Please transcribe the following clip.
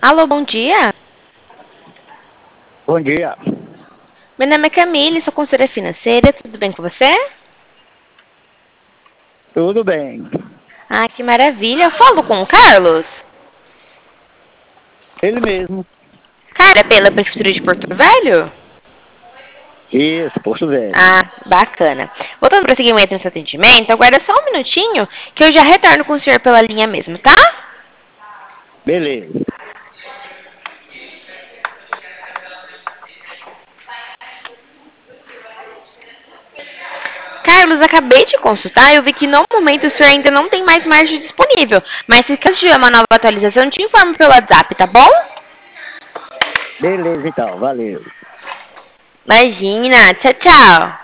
Alô, bom dia. Bom dia. Meu nome é Camille, sou consultora financeira. Tudo bem com você? Tudo bem. Ah, que maravilha. Eu falo com o Carlos. Ele mesmo. Cara, pela Prefeitura de Porto Velho? Isso, Porto Velho. Ah, bacana. Voltando para o prosseguimento nesse atendimento, aguarda só um minutinho que eu já retorno com o senhor pela linha mesmo, tá? Beleza. Carlos, acabei de consultar e eu vi que no momento o senhor ainda não tem mais margem disponível. Mas se caso tiver uma nova atualização, eu te informo pelo WhatsApp, tá bom? Beleza, então. Valeu. Imagina. Tchau, tchau.